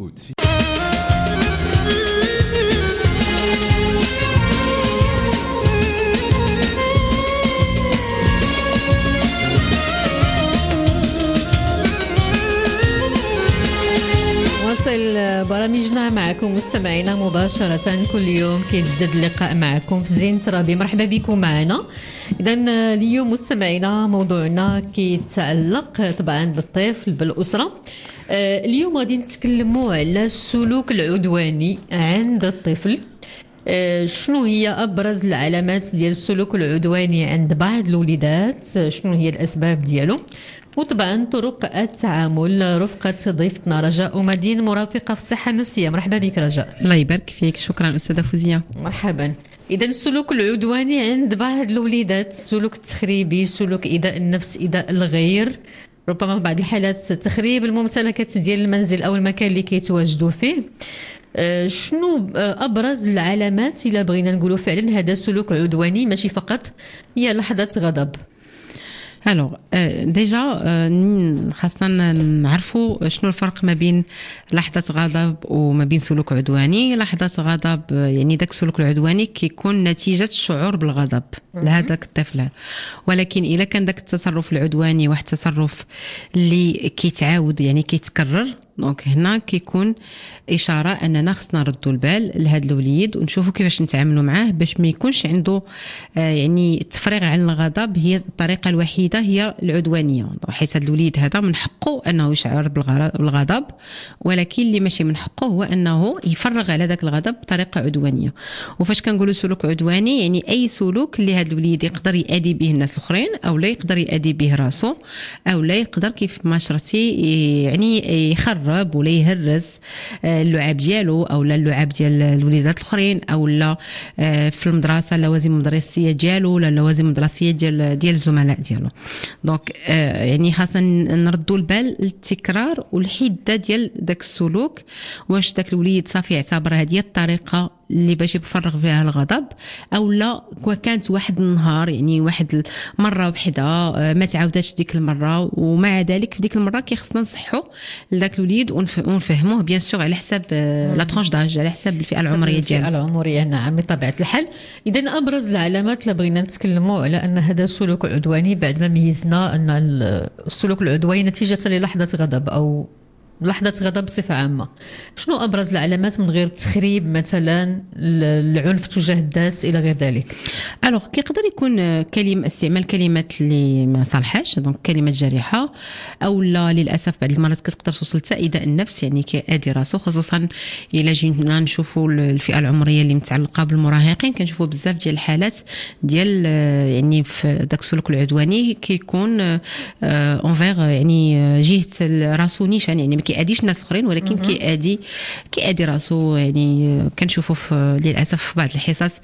نواصل برامجنا معكم مستمعينا مباشرة كل يوم كيتجدد اللقاء معكم في زين ترابي. مرحبا بكم معنا. إذا اليوم مستمعينا موضوعنا كيتعلق طبعا بالطفل بالأسرة. اليوم غادي نتكلموا على السلوك العدواني عند الطفل. شنو هي أبرز العلامات ديال السلوك العدواني عند بعض الوليدات؟ شنو هي الأسباب ديالو؟ وطبعا طرق التعامل. رفقة ضيفتنا رجاء ومدين مرافقة في الصحة النفسية. مرحبا بك رجاء. الله يبارك فيك. شكرا أستاذة فوزية. مرحبا. إذا السلوك العدواني عند بعض الوليدات، السلوك التخريبي، سلوك إيذاء النفس، إيذاء الغير، ربما في بعض الحالات تخريب الممتلكات ديال المنزل أو المكان اللي كيتواجدوا فيه. شنو أبرز العلامات إلا بغينا نقولوا فعلا هذا سلوك عدواني ماشي فقط هي لحظة غضب؟ الوغ ديجا خاصنا نعرفوا شنو الفرق ما بين لحظة غضب وما بين سلوك عدواني. لحظة غضب يعني داك السلوك العدواني كيكون نتيجة الشعور بالغضب لهذاك الطفل، ولكن إذا كان داك التصرف العدواني واحد التصرف اللي كيتعاود يعني كيتكرر، دونك هنا كيكون إشارة أننا خصنا نردوا البال لهذا الوليد ونشوفوا كيفاش نتعاملوا معاه باش ما يكونش عنده يعني التفريغ عن الغضب هي الطريقة الوحيدة هي العدوانية، حيث هذا الوليد هذا من حقه أنه يشعر بالغضب، ولكن اللي ماشي من حقه هو أنه يفرغ على ذاك الغضب بطريقة عدوانية. وفاش كنقولوا سلوك عدواني يعني أي سلوك اللي هذا الوليد يقدر يأذي به الناس الآخرين أو لا يقدر يأذي به راسه أو لا يقدر كيف ما شرتي يعني يخرب ولا يهرس اللعاب ديالو او لا اللعاب ديال الوليدات الاخرين او لا في المدرسه اللوازم المدرسيه ديالو ولا اللوازم المدرسيه ديال الزملاء ديالو. دونك يعني خاصنا نردوا البال للتكرار والحده ديال داك السلوك، واش داك الوليد صافي يعتبر هذه الطريقه اللي باش يفرغ فيها الغضب او لا كانت واحد النهار يعني واحد مره وحده ما تعاوداتش ديك المره، ومع ذلك في ديك المره كيخصنا نصحوا لذاك الوليد ونفهموه بيان سور على حساب لا ترونش داج، على حساب الفئه العمريه ديالو. الفئه العمريه نعم بطبيعه الحال. اذا ابرز العلامات اللي بغينا نتكلموا على ان هذا سلوك عدواني بعد ما ميزنا ان السلوك العدواني نتيجه للحظه غضب او لحظة غضب بصفة عامة، شنو أبرز العلامات من غير التخريب مثلا العنف تجاه الذات إلى غير ذلك؟ الوغ كيقدر يكون استعمال كلمات اللي ما صالحاش، دونك كلمات جارحة، أو لا للأسف بعض المرات كتقدر توصل حتى إيذاء النفس يعني كيأذي راسو، خصوصا إلا جينا نشوفوا الفئة العمرية اللي متعلقة بالمراهقين كنشوفوا بزاف ديال الحالات ديال يعني في داك السلوك العدواني كيكون اونفير يعني جهة راسو نيشان، يعني كيأذيش الناس الاخرين ولكن كيأذي راسو. يعني كنشوفوا للاسف في بعض الحصص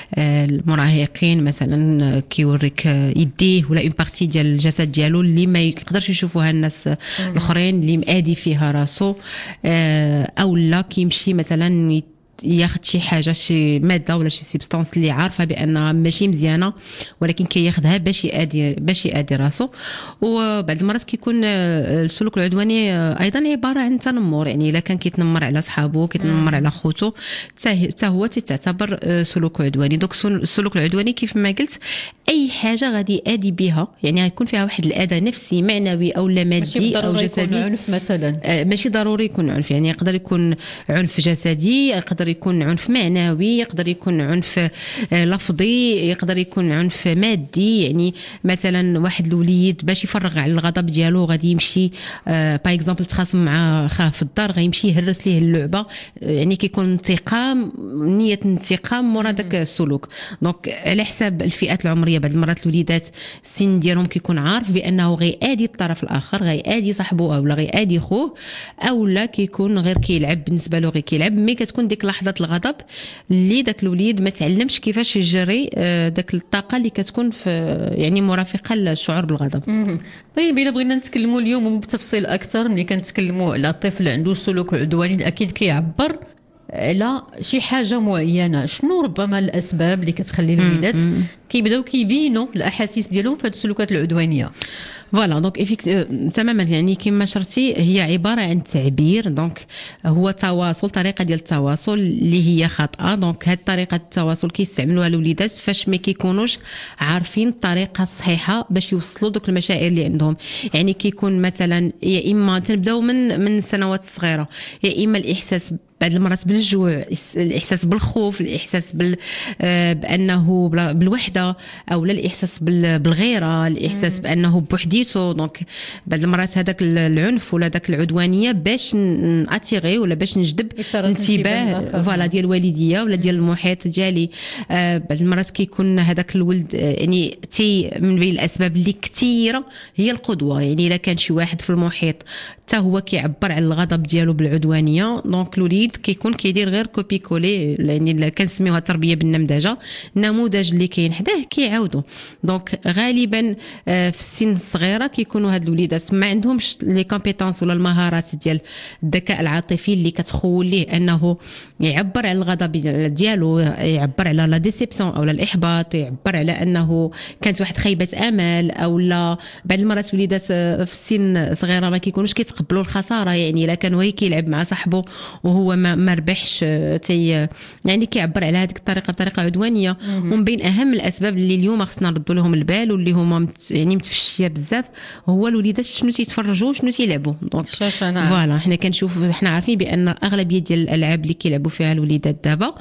المراهقين مثلا كيوريك يديه ولا اون بارتي ديال الجسد ديالو اللي ما يقدرش يشوفوها الناس الاخرين اللي مآذي فيها راسو، او لا كيمشي مثلا ياخذ شي حاجه شي ماده ولا شي سبستانس اللي عارفه بانها ماشي مزيانه ولكن كياخذها باش يأذي راسو. وبعض المرات كيكون السلوك العدواني ايضا عباره عن تنمر، يعني الا كان كيتنمر على صحابه كيتنمر على خوته حتى هو تعتبر سلوك عدواني. دونك السلوك العدواني كيف ما قلت اي حاجه غادي يأذي بها، يعني غيكون فيها واحد الاذى نفسي معنوي او لا مادي او جسدي. عنف مثلا ماشي ضروري يكون عنف، يعني يقدر يكون عنف جسدي، يقدر يكون عنف معنوي، يقدر يكون عنف لفظي، يقدر يكون عنف مادي. يعني مثلا واحد الوليد باش يفرغ على الغضب ديالو غادي يمشي باغ اكزومبل تخاصم مع خاه في الدار غيمشي يهرس ليه اللعبه، يعني كيكون انتقام، نيه انتقام مورا داك السلوك. دونك على حساب الفئات العمريه بعض المرات الوليدات السن ديالهم كيكون عارف بانه غيأذي الطرف الاخر، غيأذي صاحبه او لا غيأذي خوه، او لا كيكون غير كيلعب، بالنسبه له غير كيلعب، مي كتكون ديك لحظه الغضب اللي داك الوليد ما تعلمش كيفاش يجري داك الطاقه اللي كتكون في يعني مرافقه للشعور بالغضب. طيب الا بغينا نتكلموا اليوم بتفصيل اكثر، ملي كنتكلموا على طفل عنده سلوك عدواني اكيد كيعبر على شي حاجه معينه، شنو ربما الاسباب اللي كتخلي الوليدات كيبداو كيبينوا الاحاسيس ديالهم في هذه السلوكات العدوانيه؟ فوالا دونك تماما يعني كما شرتي هي عباره عن تعبير. دونك هو تواصل، طريقه ديال التواصل اللي هي خاطئه. دونك هاد طريقه التواصل كيستعملوها الوليدات فاش ما كيكونوش عارفين الطريقه الصحيحه باش يوصلوا دوك المشاعر اللي عندهم. يعني كيكون مثلا يا اما تنبداو من السنوات الصغيره، يا اما الاحساس بعض المرات بالجوع، الاحساس بالخوف، الاحساس بانه بالوحده، او الاحساس بالغيره، الاحساس بانه بوحديته. دونك بعض المرات هذاك العنف ولا داك العدوانيه باش ناتيغي ولا باش نجذب انتباه فوالا ديال الوالديه ولا ديال المحيط ديالي. بعض المرات كيكون هذاك الولد يعني تي من بين الاسباب اللي كثيره هي القدوه. يعني الا كان شي واحد في المحيط حتى هو كيعبر على الغضب ديالو بالعدوانيه، دونك الوليد كيكون كيدير غير كوبي كولي، يعني كنسميوها تربيه بالنمذجه. النموذج اللي كاين حداه كيعاودوا. دونك غالبا في السن الصغيره كيكونوا هاد الوليدات ما عندهمش لي كومبيتونس ولا المهارات ديال الذكاء العاطفي اللي كتخول ليه انه يعبر على الغضب ديالو، يعبر على لا ديسيبسيون او الاحباط، يعبر على انه كانت واحد خيبه امل. او لا بعض المرات وليدات في السن صغيره ما كيكونوش كيتقبلوا الخساره. يعني الا كان هو كيلعب مع صاحبه وهو ما ربحش يعني كيعبر على هذيك الطريقه بطريقه عدوانيه. ومن بين اهم الاسباب اللي اليوم خصنا نردوا لهم البال واللي هما يعني متفشيه بزاف هو الوليدات شنو تيتفرجوا شنو تيلعبوا. دونك فوالا حنا كنشوف، حنا عارفين بان اغلبيه ديال الالعاب اللي كيلعبوا فيها الوليدات دابا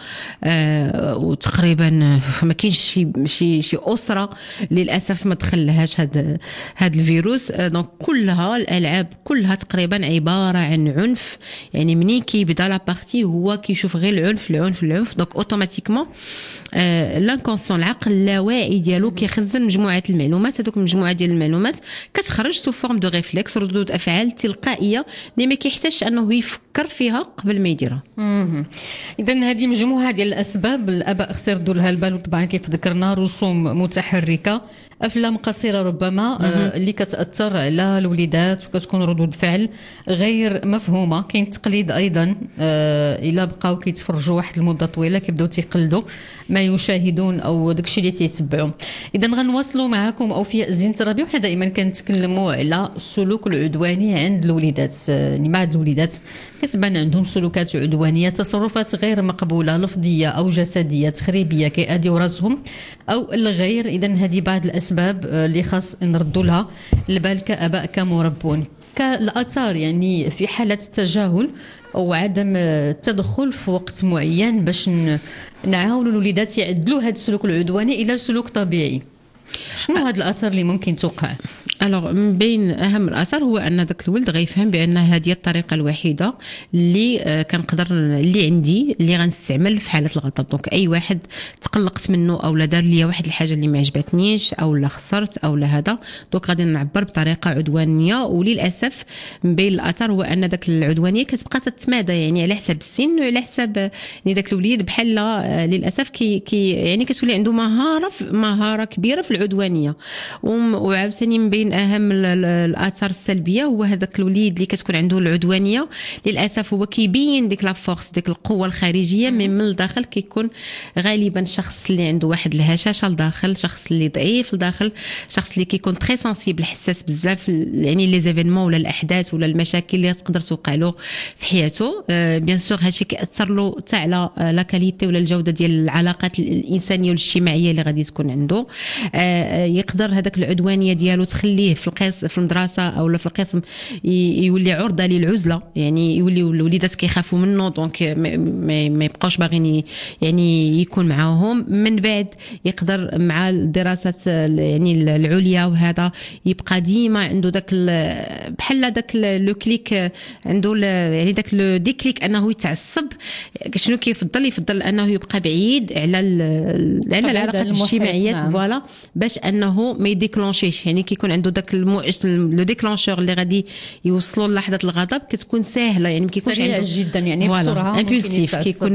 وتقريبا ما كاينش شي اسره للاسف ما دخلهاش هذا الفيروس. دونك كلها الالعاب كلها تقريبا عباره عن عنف. يعني منين كيبدا لا بارتي هو كيشوف غير العنف. دونك اوتوماتيكمون لانكونسيون العقل اللاواعي ديالو كيخزن مجموعه المعلومات. هذوك المجموعه ديال المعلومات كتخرج سو فورم دو ريفلكس، ردود افعال تلقائيه اللي ما كيحتاجش انه يفكر فيها قبل ما يديرها. اذا هذه مجموعه ديال الاسباب الاباء خصو يردوا لها البال. طبعا كيف ذكرنا رسوم متحركه، افلام قصيره ربما اللي كتاثر على الوليدات وكتكون ردود فعل غير مفهومه. كاين التقليد ايضا، الا بقاو كيتفرجوا واحد المده طويله كيبداو تيقلدوا ما يشاهدون او داكشي اللي تيتبعوا. اذا غنواصلوا معكم اوفياء زين ترابي، وحنا دائما كنتكلموا على السلوك العدواني عند الوليدات. يعني بعض الوليدات كتبان عندهم سلوكات عدوانيه، تصرفات غير مقبوله لفظيه او جسديه تخريبيه كيأديو راسهم او الغير. اذا هذه بعض الاسباب اللي خاص نردوا لها البال كاباء كمربون. كالاثار يعني في حاله التجاهل او عدم التدخل في وقت معين باش نعاونوا الوليدات يعدلوا هذا السلوك العدواني الى سلوك طبيعي. شنو هاد الاثار اللي ممكن توقع؟ الوغ من بين اهم الاثار هو ان داك الولد غيفهم بان هذه الطريقه الوحيده اللي كنقدر اللي عندي اللي غنستعمل في حاله الغضب. دونك اي واحد تقلقت منه او لا دار لي واحد الحاجه اللي ما عجبتنيش او لا خسرت او لا هذا، دونك غادي نعبر بطريقه عدوانيه. وللاسف من بين الاثار هو ان داك العدوانيه كتبقى تتمادى يعني على حساب السن وعلى حساب يعني داك الوليد بحال للاسف كي يعني كتولي عنده مهاره كبيره في العدوانيه. وعاوتاني من بين اهم الاثار السلبيه هو هذاك الوليد اللي كتكون عنده العدوانيه للاسف هو كيبين ديك لا فورس ديك القوه الخارجيه من الداخل كيكون غالبا الشخص اللي عنده واحد الهشاشه لداخل، شخص اللي ضعيف لداخل، شخص اللي كيكون تري سنسيبل حساس بزاف يعني لي زيفينمون ولا الاحداث ولا المشاكل اللي تقدر توقع له في حياته. بيان سور هادشي كيأثر له حتى على لا كاليتي ولا الجوده ديال العلاقات الانسانيه والاجتماعيه اللي غادي تكون عنده. يقدر هذاك العدوانيه ديالو تخليه في المدرسه او في القسم يولي عرضه للعزله، يعني يولي الوليدات كيخافوا منه دونك ما يبقاوش باغيين يعني يكون معاهم. من بعد يقدر مع الدراسات يعني العليا وهذا يبقى ديما عنده داك بحال داك لو كليك عنده يعني داك لو ديكليك انه يتعصب. شنو يفضل انه يبقى بعيد على العلاقات الاجتماعيات فوالا باش انه ما يديكلونشيش. يعني كيكون عنده داك لو ديكلونشور اللي غادي يوصلوا للحظه الغضب كتكون سهله، يعني ما كيكونش سريع جدا يعني بسرعه امبولسيف كيكون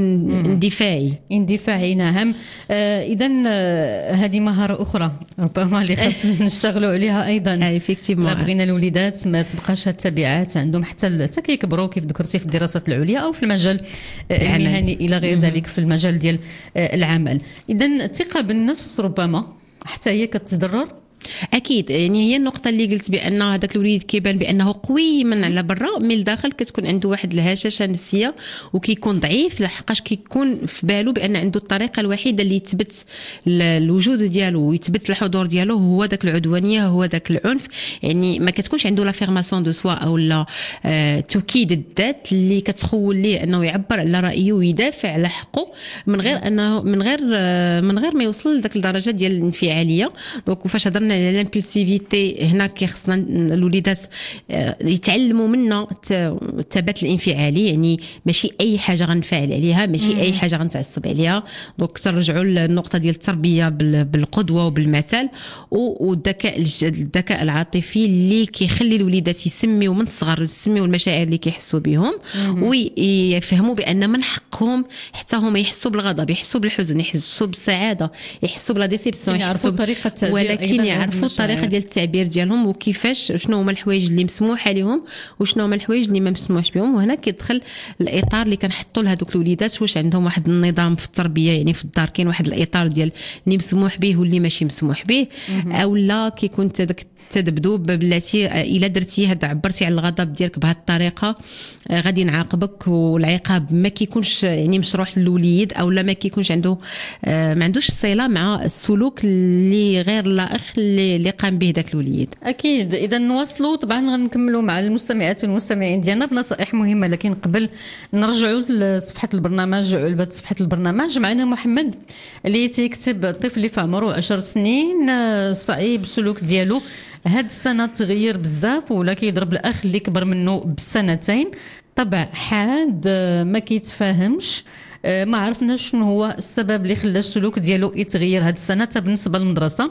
اندفاعي. نعم. اذا هذه مهاره اخرى ربما اللي خاصنا نشتغلوا عليها ايضا. ايفيكتيفمون بغينا الوليدات ما تبقاش التبعات عندهم حتى كيكبروا كيف ذكرتي في الدراسات العليا او في المجال المهني الى غير ذلك في المجال ديال العمل. اذا الثقه بالنفس ربما حتى هي كتضرر اكيد يعني هي النقطه اللي قلت بان هذاك الوليد كيبان بانه قوي من على برا، من الداخل كتكون عنده واحد الهشاشه نفسيه وكيكون ضعيف، لحقاش كيكون في باله بان عنده الطريقه الوحيده اللي يثبت الوجود ديالو ويثبت الحضور ديالو هو داك العدوانيه، هو داك العنف. يعني ما كتكونش عنده لافيرماسيون دو سوا او لا توكيد الذات اللي كتخول ليه انه يعبر على رايه ويدافع على حقه من غير انه من غير ما يوصل لذاك الدرجه ديال الانفعاليه. دونك فاش هضرنا على لامبولسيفيتي هنا كيخصنا الوليدات يتعلموا منا الثبات الانفعالي، يعني ماشي اي حاجه غنفعل عليها، ماشي اي حاجه غنتعصب عليها. دونك ترجعوا للنقطه ديال التربيه بالقدوه وبالمثل، والذكاء العاطفي اللي كيخلي الوليدات يسميوا من الصغر، يسميوا المشاعر اللي كيحسوا بهم ويفهموا بان من حقهم حتى هما يحسوا بالغضب، يحسوا بالحزن، يحسوا بالسعاده، يحسوا بلا ديسيبسيون، يعرفوا طريقه التعبير، ولكن يعرفوا الطريقه ديال التعبير ديالهم وكيفاش شنو هما الحوايج اللي مسموح عليهم وشنو هما الحوايج اللي ما مسموحش بهم. وهنا كيدخل الاطار اللي كنحطوا لهذوك الوليدات، واش عندهم واحد النظام في التربيه، يعني في الدار كاين واحد الاطار ديال اللي مسموح به واللي ماشي مسموح به، او لا كيكون داك التذبذب بلاتي الا درتي هاد عبرتي على الغضب ديالك بهذه الطريقه غادي نعاقبك، والعقاب ما كيكونش يعني مشروح للوليد، او لا ما كيكونش عنده ما عندوش صله مع السلوك اللي غير لائق اللي قام به داك الوليد. اكيد. اذا نواصلوا طبعا غنكملوا مع المستمعات والمستمعين ديالنا بنصائح مهمه، لكن قبل نرجعوا لصفحه البرنامج، علبه صفحه البرنامج معنا محمد اللي تيكتب الطفل اللي في عمره 10 سنين صعيب السلوك ديالو هاد السنه تغير بزاف، ولا كيضرب الاخ اللي كبر منه بسنتين، طبع حاد ما كيتفاهمش، ما عرفناش شنو هو السبب اللي خلى السلوك ديالو يتغير هاد السنه. بالنسبه للمدرسه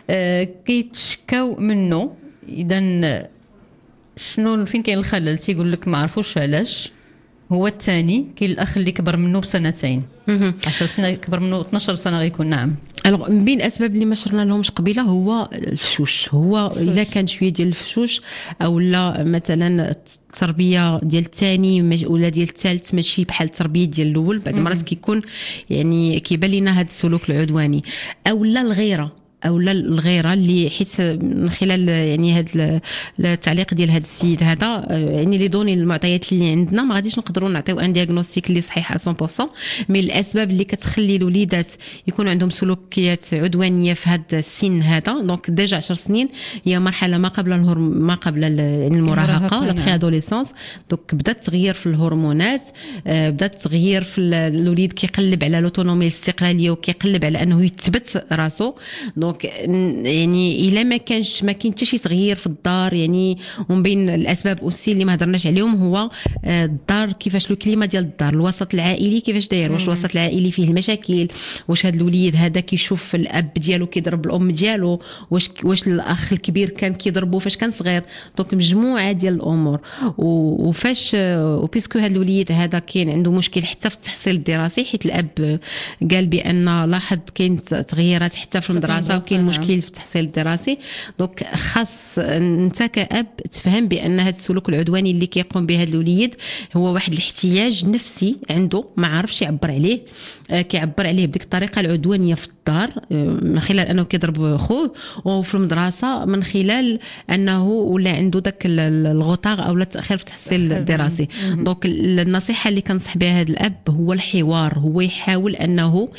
كيتشكاو منه، اذا شنو فين كاين الخلل؟ تيقول لك ما عرفوش علاش. هو الثاني كاين الاخ اللي كبر منه بسنتين، 10 سنه كبر منه 12 سنه غيكون. نعم. من بين الاسباب اللي ما شرنا لهمش قبيله هو الفشوش. هو الا كان شويه ديال الفشوش، او لا مثلا التربيه ديال الثاني ولا ديال الثالث ماشي بحال التربيه ديال الاول، بعض المرات كيكون يعني كيبان لنا هذا السلوك العدواني، او لا الغيره اللي حيت من خلال يعني هذا التعليق ديال هذا السيد هذا، يعني لي دوني المعطيات اللي عندنا ما غاديش نقدروا نعطيو ان دياغنوستيك اللي صحيح 100%. من الاسباب اللي كتخلي الوليدات يكون عندهم سلوكيات عدوانيه في هذا السن هذا، دونك ديجا 10 سنين هي مرحله ما قبل يعني المراهقه، لا بري ادوليسونس. دونك بدا التغيير في الهرمونات، بدا التغيير في الوليد كيقلب على لوتونومي الاستقلاليه وكيقلب على انه يثبت راسو. دونك يعني الا ما كاين حتى شي تغيير في الدار، يعني ومن بين الاسباب اوسي اللي ما هضرناش عليهم هو الدار، كيفاش الكليمه ديال الدار، الوسط العائلي كيفاش داير، واش الوسط العائلي فيه المشاكل، واش هذا الوليد هذا كيشوف الاب ديالو كيضرب الام ديالو، واش الاخ الكبير كان كيضربو فاش كان صغير. دونك مجموعه ديال الامور، وفاش وبيسكو هذا الوليد هذا كاين عنده مشكل حتى في التحصيل الدراسي، حيت الاب قال بان لاحظ كاين تغييرات حتى في المدرسه وكاين مشكل في التحصيل الدراسي. دونك خاص انت كأب تفهم بان هذا السلوك العدواني اللي كيقوم به هذا الوليد هو واحد الاحتياج نفسي عنده ما عارفش يعبر عليه، كيعبر عليه بديك الطريقه العدوانيه في الدار من خلال انه كيضرب خوه، وفي المدرسه من خلال انه ولا عنده داك الغطاء او التاخير في التحصيل الدراسي. دونك النصيحه اللي كنصح بها هذا الاب هو الحوار، هو يحاول انه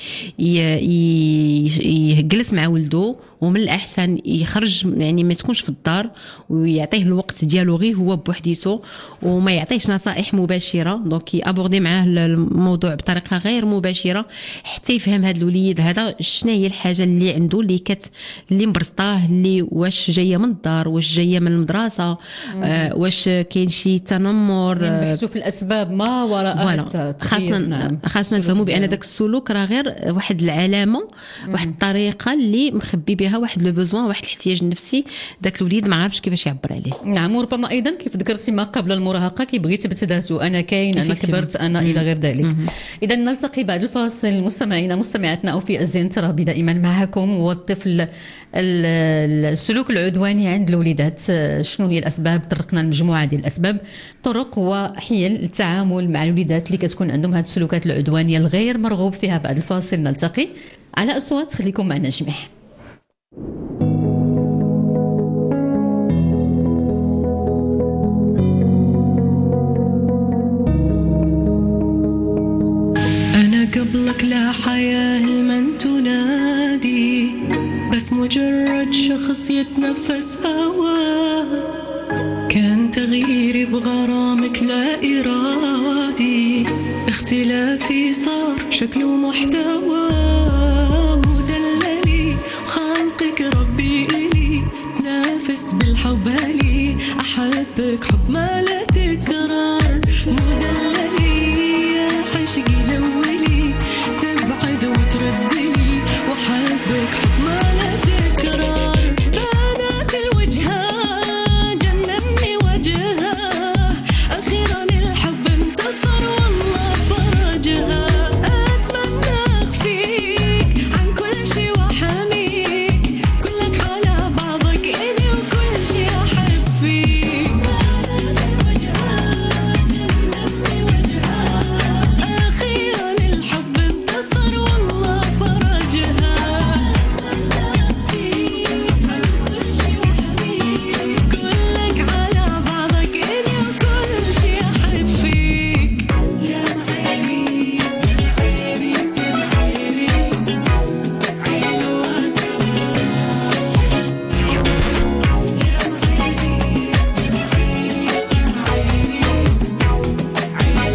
يجلس مع ولده، ومن الاحسن يخرج يعني ما تكونش في الدار، ويعطيه الوقت ديالو غير هو بوحديته، وما يعطيش نصائح مباشره. دونك يابوردي معاه الموضوع بطريقه غير مباشره حتى يفهم هذا الوليد هذا شنو هي الحاجه اللي عنده اللي مبرزطاه، اللي واش جايه من الدار، واش جايه من المدرسه، واش كاين شي تنمر، نبحثوا في الاسباب ما وراء التغيير. خاصنا نفهموا بان داك السلوك راه غير واحد العلامه، واحد الطريقه اللي مخبي بها واحد لو بوزوان، واحد الاحتياج النفسي داك الوليد ما عارفش كيفاش يعبر عليه. نعم. وربما ايضا كيف ذكرتي ما قبل المراهقه كيبغي يثبت ذاته، انا كاين، انا كبرت، انا الى غير ذلك. اذا نلتقي بعد الفاصل مستمعينا مستمعاتنا، او في الزين ترابي دائما معكم. والطفل السلوك العدواني عند الوليدات، شنو هي الاسباب؟ طرقنا لمجموعه ديال الاسباب، طرق وحيل التعامل مع الوليدات اللي كتكون عندهم هذه السلوكات العدوانيه الغير مرغوب فيها. بعد الفاصل نلتقي على اصوات، خليكم معنا جميع. قبلك لا حياة من تنادي، بس مجرد شخص يتنفس هواه. كان تغييري بغرامك لا إرادي، اختلافي صار شكل ومحتوى. مدللي وخلقك ربي إلي، نافس بالحب لي أحبك حب ما لا تكرار. مدللي يا عشقي لولي، تبعد وتردني وأحبك حب ما لا تكرار. بنات الوجهة جنني وجهها، أخيرا الحب انتصر والله فرجها. أتمنى أخفيك عن كل شي وأحميك، كلك على بعضك إلي وكل شي أحب فيك. بنات الوجهة جنني وجهها، أخيرا الحب انتصر والله فرجها. أتمنى أخفيك عن كل شي وأحميك، كلك على بعضك إلي وكل شي أحب فيك. يا معيريس يا معيريس يا معيريس، عين وترى. يا معيريس يا معيريس يا معيريس، عين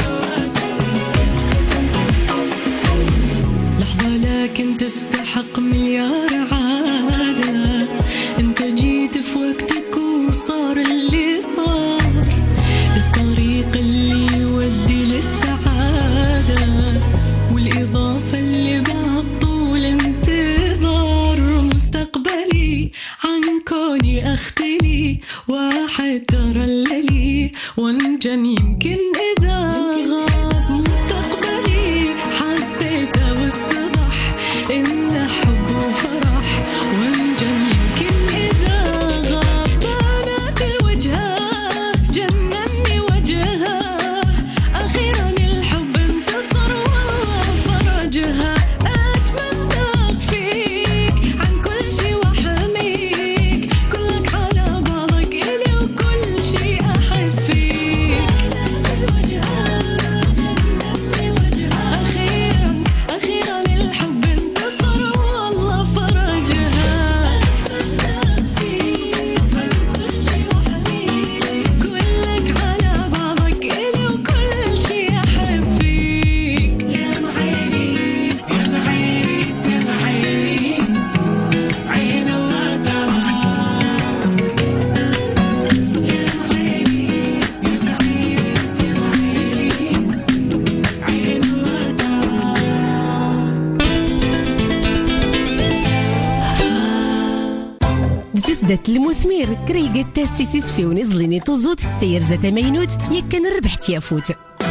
وترى. لحظة لكن تستحق مليار عادة، انت جيت في وقتك وصار اللي صار. الطريق اللي يودي للسعادة، والإضافة اللي بعد طول انتظار. مستقبلي عن كوني أختلي، واحد ترللي وانجن يمكن إذا غاب. مستقبلي حبيته واتضح إنه حب وفرح، وانجن يمكن إذا غاب. بنات الوجهة جنني وجهها، أخيرا الحب انتصر والله فرجها. أتمنى أخفيك عن كل شي وأحميك، كلك على بعضك إلي وكل شي أحب فيك. بنات الوجهة جنني وجهها، أخيرا الحب انتصر والله فرجها. أتمنى أخفيك عن كل شي وأحميك، كلك على بعضك إلي وكل شي أحب فيك. يا معيريس يا معيريس يا معيريس، عين وترى. يا معيريس يا معيريس يا معيريس، عين وترى. تسدت المثمير كريقة تاسيسيس في ونزليني توزوت تير زتا مينوت يكن الربح تيافوت.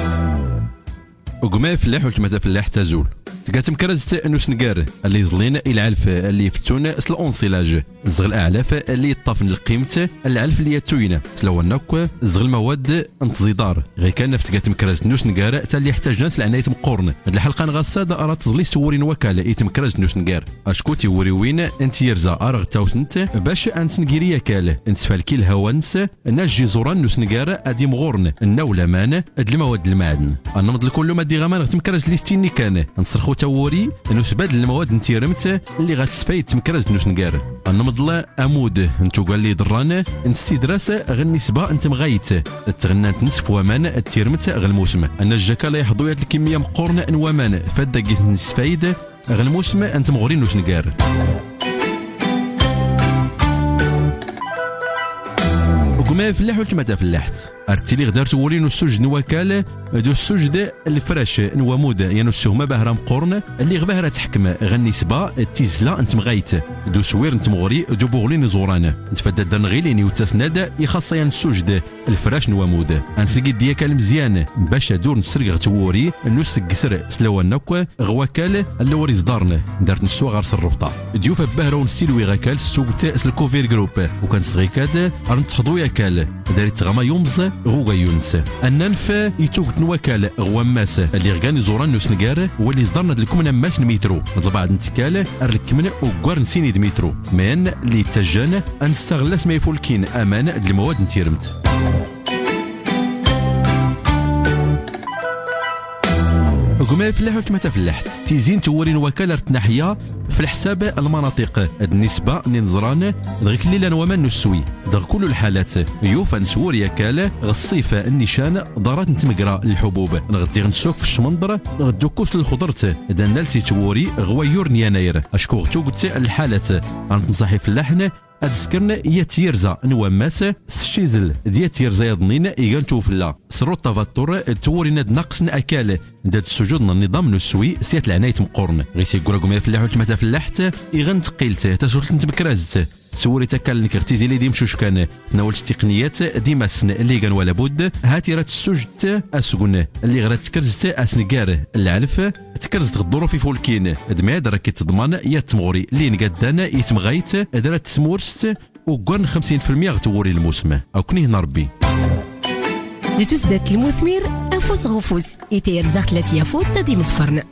وقما فلاح وتمتا فلاح تزول تقاتم كرزت انو سنقار اللي زلين العلف اللي يفتون سل اونسيلاج زغل الاعلاف اللي يطافن القيمه العلف اللي يتوينا سلو ناك زغل المواد انتظار غير كان نفس تقاتم كرز نوس نقار تا اللي يحتاج ناس العنايه مقورن هاد الحلقه نغساد راه تزلي سورين وكاله يتم كرز نوس نقار اشكو تيوري وين انت يرزا ارغ تاوتنت باش انسنقيريا كاله انت فالكي الهوانس ناس جيزوران نوس نقار ادي مغورن النولا مان اد المواد المعدن انا مضل كل ما دي غمان تمكرز ليستيني كان نصرخو توري انه سباد المواد نتيرمت اللي غتسفايد تمكرز نوس نقار انا مضل امود انتو قال لي دران نستدرس غني سبا انت مغايت تغنات نصف ومان التيرمت غالموسم انا الجاكا لا يحضو يات الكميه مقورن ان ومان فداكيس نسفايد غالموسم انت مغورين نوس نقار وكما فلاح وتما فلاحت ارتلي غدار تورين السوج نوكال دو السوج الفراش نوامود يانو السهمه بهرام قرن اللي غباهره تحكم غني سبا تيزلا انت مغايت دو سوير انت مغري دو بوغلين زوران نتفدى درنغيلين يوتسناد يخص يان السوج الفراش نوامود انسقي ديك المزيان باش دور نسرق توري انو سكسر سلوانك غواكال اللي وري زدارن دارت نسوا غارس الربطه ديوف بهره ونسيلوي غاكال سوقت الكوفير جروب وكان صغيكاد رنت حضو ياكال دارت غما يومز غوغا يونس الننف يتوقت نوكال غواماس اللي غاني زوران نوس نقار واللي صدرنا لكم ماس المترو طبعا نتكال اركمن وكوار نسيني دميترو من اللي تجان انستغلس ما يفولكين امان المواد نتيرمت قما فلاح وكما تفلحت تيزين تورين وكالة ناحية في الحساب المناطق النسبة ننظران ذاك اللي لان وما نسوي دغ كل الحالات يوفا نسور يكال غصيفة النشان دارات نتمقرا الحبوب نغدي غنسوق في الشمندر غدوكوس للخضرت دانا تيتوري غويور يناير اشكو توقت الحالات غنتنصحي فلاحنا أذكرنا يتيرزا نواماس الشيزل ديال تيرزا يضنين إيغان توفلا سرو التفاتور تورينا نقص أكال داد السجود النظام نسوي سيات العناية مقورن غيسي كوراكم فلاح وكما تفلحت إيغان تقيلت تسولت نتبكرازت تسوري تكال نكرتيزي لي ديمشوش كان تناولت التقنيات ديما السن اللي كان ولا بد هاتي راه تسوجت اسكن اللي غير تكرزت اسنكار العلف تكرزت غدورو في فولكين دماد راه كتضمن يا تمغوري اللي نقدان يتمغايت دارت تسمورست وكان 50% غتوري الموسم او كنيه ربي دي تسدات المثمر انفوس غفوس يتير زاخلات يافوت تدي متفرن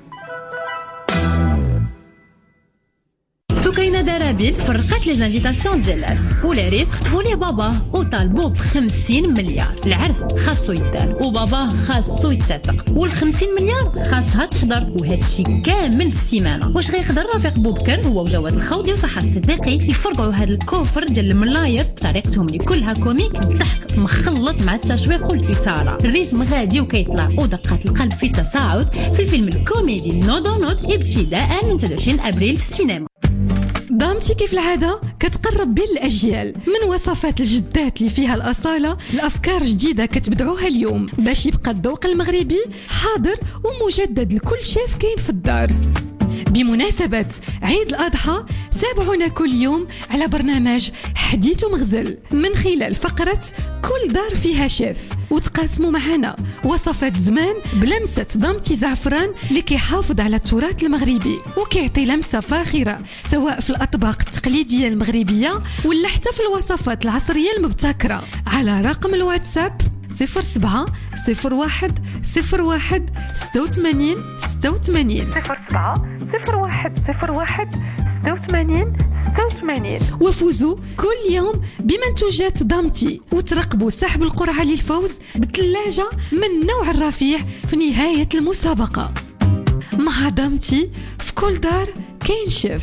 سكينة درابيل فرقات لي زانفيتاسيون ديال العرس والعريس خطفوا ليه باباه وطالبوه ب 50 مليار العرس خاصو يدار وباباه خاصو يتعتق وال 50 مليار خاصها تحضر وهذا الشيء كامل في سيمانه واش غيقدر رفيق بوبكر هو وجواد الخوضي وصحة الصديقي يفرقعوا هذا الكوفر ديال الملايط بطريقتهم اللي كلها كوميك الضحك مخلط مع التشويق والاثاره الريتم غادي وكيطلع ودقات القلب في تصاعد في الفيلم الكوميدي نود نود ابتداء من 23 ابريل في السينما. دامتي كيف العادة كتقرب بين الأجيال من وصفات الجدات اللي فيها الأصالة لأفكار جديدة كتبدعوها اليوم باش يبقى الذوق المغربي حاضر ومجدد لكل شيف كاين في الدار. بمناسبة عيد الأضحى تابعونا كل يوم على برنامج حديث ومغزل من خلال فقرة كل دار فيها شيف وتقاسموا معنا وصفات زمان بلمسة ضمتي زعفران اللي كيحافظ على التراث المغربي وكيعطي لمسة فاخرة سواء في الأطباق التقليدية المغربية ولا حتى في الوصفات العصرية المبتكرة على رقم الواتساب 07 01 01 86 86 07 01 01 86 86 وفوزوا كل يوم بمنتوجات ضامتي وترقبوا سحب القرعة للفوز بثلاجة من نوع الرفيع في نهاية المسابقة. مع ضامتي في كل دار كاين شيف.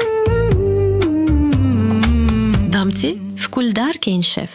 ضامتي في كل دار كاين شيف.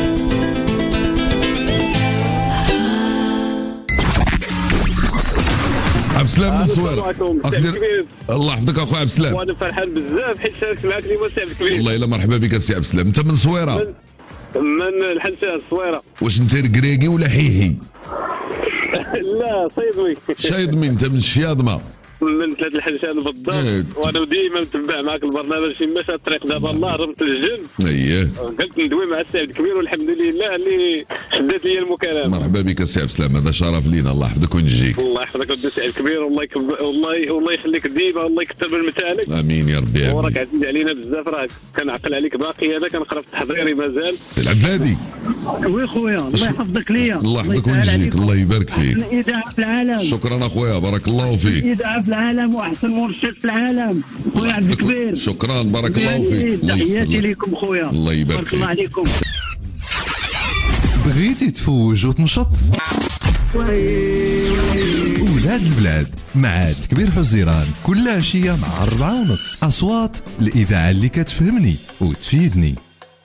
عبد السلام من صويرة الله يحفظك اخويا عبد السلام. وانا فرحان بزاف حيت شاركت معك اليوم السي عبد الكبير. والله الا مرحبا بك السي عبد السلام. انت من صويرة؟ من الحنشان الصويرة. واش انت ركراكي ولا حيحي؟ لا صيدوي. شايضمي. انت من الشياضمة؟ من ثلاث الحنشان بالضبط. وانا ديما متبع معك البرنامج في مشى الطريق دابا الله ربط الجن. اييه قلت ندوي مع السي عبد الكبير والحمد لله اللي شدات لي المكالمه. مرحبا بك السي عبد السلام هذا شرف لينا. الله يحفظك ونجيك. الله يحفظك السي عبد الكبير والله يخليك ديما والله يكثر من متاعك. امين يا ربي. وراك عزيز علينا بزاف راك كنعقل عليك باقي هذا كنقرا في التحضيري مازال. العبد الهادي وي خويا الله يحفظك ليا. الله يحفظك ونجيك. الله يبارك فيك. الاذاعه في العالم. شكرا اخويا بارك الله فيك. الاذاعه في العالم واحسن مرشد في العالم خويا عبد الكبير. شكرا بارك الله فيك. تحياتي لكم خويا. الله يبارك فيك. الله عليكم. بغيتي تفوج وتنشط ولاد البلاد مع كبير حزيران كل عشية مع 4:30 أصوات الإذاعة اللي كتفهمني وتفيدني.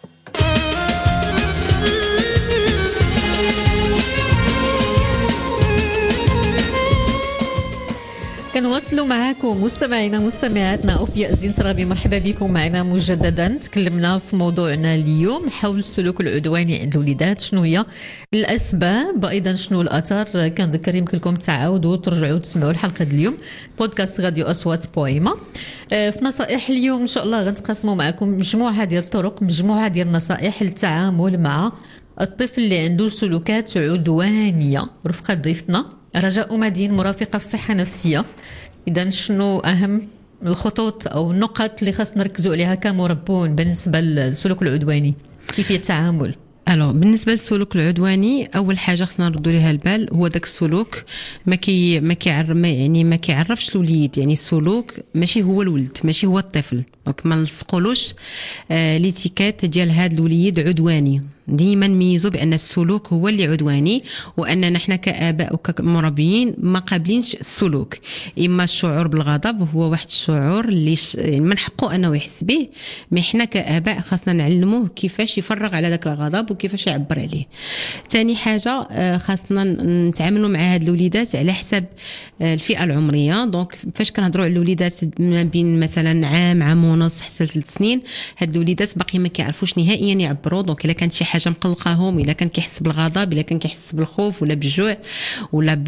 كنواصلوا معاكم مستمعينا مستمعاتنا أوفياء زين ترابي. مرحبا بكم معنا مجددا. تكلمنا في موضوعنا اليوم حول السلوك العدواني عند الوليدات، شنو هي الأسباب، أيضا شنو الأثر. كنذكر يمكن لكم تعاودوا ترجعوا تسمعوا الحلقة اليوم بودكاست راديو أصوات بويما. في نصائح اليوم إن شاء الله غنتقاسموا معكم مجموعة ديال الطرق، مجموعة ديال النصائح للتعامل مع الطفل اللي عنده سلوكات عدوانية. رفقة ضيفتنا رجاء مدين مرافقة في الصحة النفسية. إذا شنو أهم الخطوط أو النقط اللي خاص نركزوا عليها كمربون بالنسبة للسلوك العدواني، كيفية التعامل؟ بالنسبه للسلوك العدواني اول حاجه خصنا نردوا ليها البال هو داك السلوك ما كيعرفش الوليد. يعني السلوك ماشي هو الولد ماشي هو الطفل دونك ما نلصقولوش ليتيكات ديال هذا الوليد عدواني. ديما نميزوا بان السلوك هو اللي عدواني، واننا احنا كاباء وكمربيين ما قابلينش السلوك. اما الشعور بالغضب هو واحد الشعور اللي يعني من حقه انه يحس به، مي احنا كاباء خاصنا نعلموه كيفاش يفرغ على ذاك الغضب وكيفاش يعبر عليه. ثاني حاجه خاصنا نتعاملوا مع هاد الوليدات على حسب الفئه العمريه. دونك فاش كنهضروا على الوليدات ما بين مثلا عام ونص حتى 3 سنين، هاد الوليدات باقي ما كيعرفوش نهائيا يعبروا. دونك الا كانت شي حاجه مقلقاهم، الا كان كيحس بالغضب، الا كان كيحس بالخوف ولا بالجوع ولا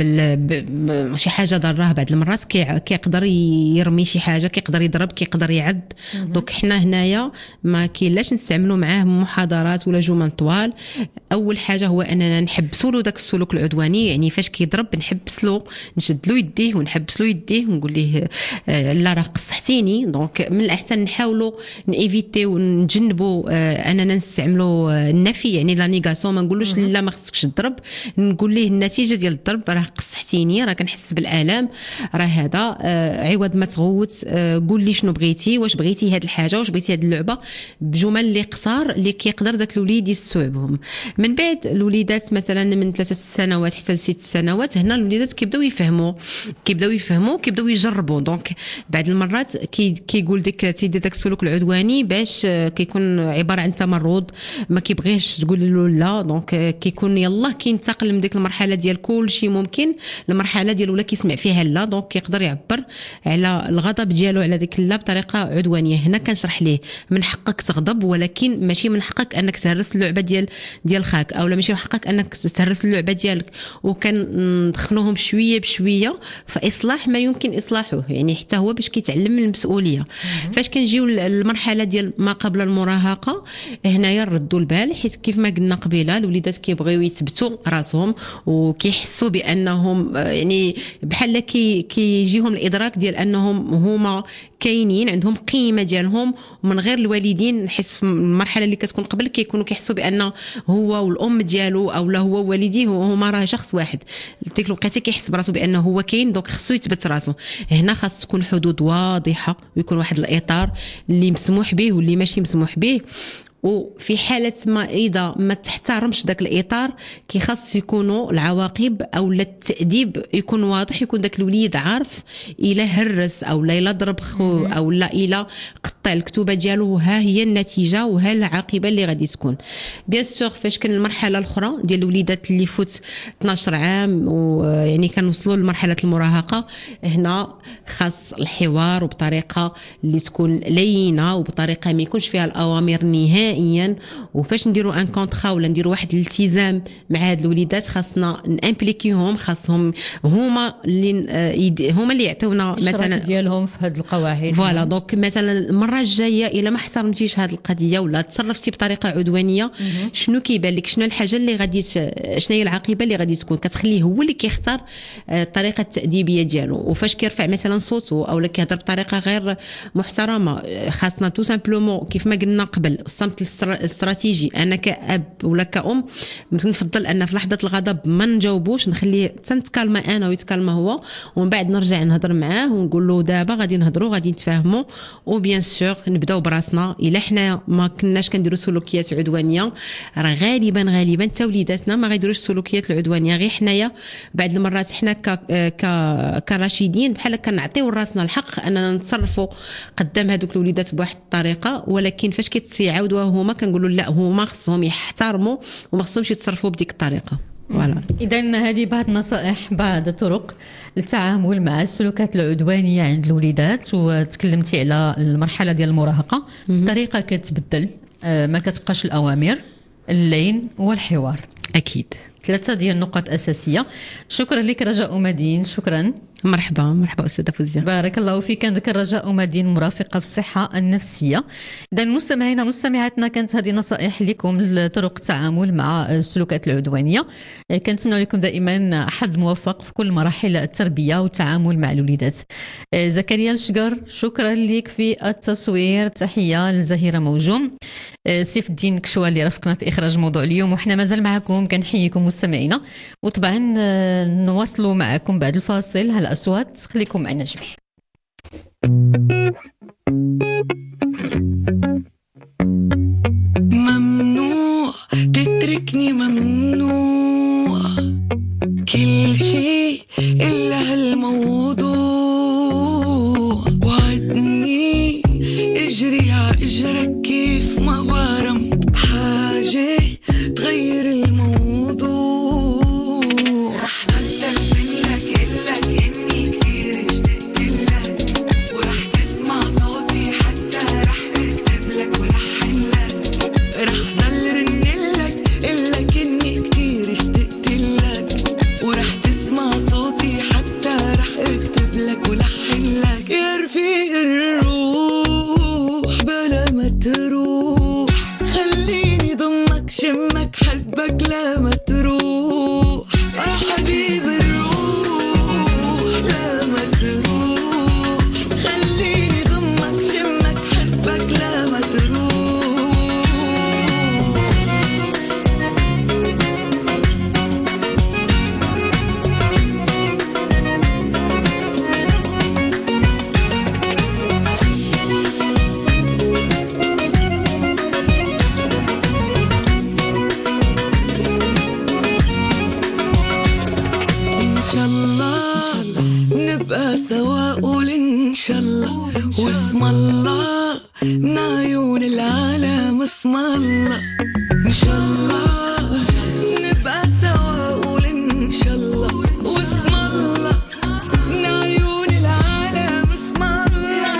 شي حاجه ضراه، بعض المرات كيقدر يرمي شي حاجه، كيقدر يضرب، كيقدر يعض. دونك حنا هنايا ما كاينلاش نستعملوا معاه محاضرات ولا جمل طوال. اول حاجه هو اننا نحبسوا له داك السلوك العدواني، يعني فاش كيضرب نحبس له، نشد له يديه ونحبس له يديه ونقول ليه لا راه قصحتيني. دونك من الاحسن نحاولوا نيفيتي ونجنبوا اننا نستعملوا النفي، يعني لا نيغاسيون. ما نقولوش لا ما خصكش تضرب، نقول ليه النتيجه ديال الضرب راه قصحتيني، راه كنحس بالالام، راه هذا عوض ما تغوت قول لي شنو بغيتي، واش بغيتي هاد الحاجه، واش بغيتي هاد اللعبه، بجمل اللي قصار اللي كيقدر داك الوليد يستوعبهم. من بعد الوليدات مثلا من 3 سنوات حتى ل 6 سنوات، هنا الوليدات كيبداو يفهموا كيبداو يجربوا. دونك بعض المرات كيقول تيدير داك السلوك العدواني باش كيكون عباره عن تمرد، ما كيبغيش تقول له لا. دونك كيكون يلاه كينتقل من ديك المرحله ديال كل شيء ممكن لمرحله ديال ولا كيسمع فيها لا. دونك كيقدر يعبر على الغضب ديالو على ديك لا بطريقه عدوانيه. هنا كنشرح ليه من حقك تغضب، ولكن ماشي من حقك انك تهرس اللعبه ديال خاك، اولا ماشي من حقك انك تهرس اللعبه ديالك. وكندخلوهم شويه بشويه في اصلاح ما يمكن اصلاحه، يعني حتى هو باش كيتعلم من المسؤوليه. فاش كنجيو للمرحله ديال ما قبل المراهقه، هنايا نردوا البال، حيت كيف ما قلنا قبيله الوليدات كيبغيو يثبتوا راسهم وكيحسوا بانهم يعني بحال كيجيهم الادراك ديال انهم هما كاينين، عندهم قيمه ديالهم، ومن غير الوالدين. نحس في المرحله اللي كتكون قبل كيكونوا كيحسوا بان هو والام ديالو او لا هو والديه هما راه شخص واحد. ديك الوقيته كيحس براسو بانه هو كاين، دونك خصو يثبت راسو. هنا خاص تكون حدود واضحه، ويكون واحد الاطار اللي مسموح به واللي ماشي مسموح به. وفي حالة ما إذا ما تحترمش داك الإطار كيخص يكونوا العواقب أو التأديب يكون واضح، يكون داك الوليد عارف إلا هرس أو لا إلا ضرب خو أو لا إلا قطع الكتوبة ديالو، ها هي النتيجة وها العاقبة اللي غادي تكون. بيان سور فاش كان المرحلة الأخرى ديال الوليدات اللي فوت 12 عام ويعني كنوصلوا لمرحلة المراهقة، هنا خاص الحوار وبطريقة اللي تكون لينة وبطريقة ما يكونش فيها الأوامر نهائيا. وفاش نديروا ان كونطرا ولا نديروا واحد الالتزام مع هاد الوليدات خاصنا نامبليكيهم، خاصهم هما اللي يعطيونا مثلا ديالهم في هاد القواعد. فوالا دونك مثلا المره الجايه الا ما احترمتيش هاد القضيه ولا تصرفتي بطريقه عدوانيه، شنو كيبان لك، شنو الحاجه اللي غادي شنو هي العاقبه اللي غادي تكون، كتخليه هو اللي كيختار الطريقه التاديبيه ديالو. وفاش كيرفع مثلا صوته او كيهضر بطريقه غير محترمه، خاصنا تو سامبلومون كيف ما قلنا قبل الصمت الاستراتيجي. انا كأب ولا كأم نفضل ان في لحظه الغضب ما نجاوبوش، نخليه تنتكلم انا ويتكلم هو، ومن بعد نرجع نهضر معاه ونقول له دابا غادي نهضروا غادي نتفاهموا. وبيان سور نبداو براسنا. الا حنا ما كناش كنديروا سلوكيات عدوانيه راه غالبا حتى وليداتنا ما غيديروش السلوكيات العدوانيه. غير حنايا بعض المرات حنا كراشدين بحال كنعطيو راسنا الحق اننا نتصرفوا قدام هذوك الوليدات بواحد الطريقه، ولكن فاش كيعاودوها هما كنقولوا لا هما خصهم يحترموا وما خصهمش يتصرفوا بديك الطريقه. فوالا. إذن هذه بعض النصائح، بعض الطرق للتعامل مع السلوكات العدوانية عند الوليدات. وتكلمتي على المرحلة ديال المراهقة، الطريقة كتبدل، ما كتبقاش الأوامر، اللين والحوار. أكيد 3 ديال النقط أساسية. شكرا لك رجاء مدين. شكرا. مرحبا أستاذة فوزية. بارك الله فيك. نذكر رجاء مدين مرافقة في الصحة النفسية. إذا مستمعينا مستمعاتنا، كانت هذه نصائح لكم لطرق التعامل مع السلوكات العدوانية. كنتمنى لكم دائما حظ موفق في كل مراحل التربية والتعامل مع الوليدات. زكريا الشقر، شكرا لك في التصوير. تحية لزهيرة موجوم. سيف الدين كشوى اللي رافقنا في إخراج موضوع اليوم، وحنا مازال معكم كنحييكم مستمعينا. وطبعا نواصلوا معكم بعد الفاصل. هالأصوات خليكم معنا جميع. الموضوع وعدني اجري عاجرك كيف ما برم حاجة تغير الموضوع رح بلتلفن لك قلك اني كتير اشتقت لك ورح تسمع صوتي حتى رح اكتب لك ولحن لك رح ضل رنلك قلك اني كتير اشتقت لك ورح تسمع صوتي حتى رح اكتب لك ولحن لك يا رفيق الروح بلا ما تروح خليني ضمك شمك حبك لا ما تروح يا حبيب الروح لا ما تروح خليني ضمك شمك حبك لا ما تروح إن شاء الله نبقى سوا قول إن شاء الله واسم الله من عيون العالم اسم الله إن شاء الله نبقى سوا قول إن شاء الله واسم الله من عيون العالم اسم الله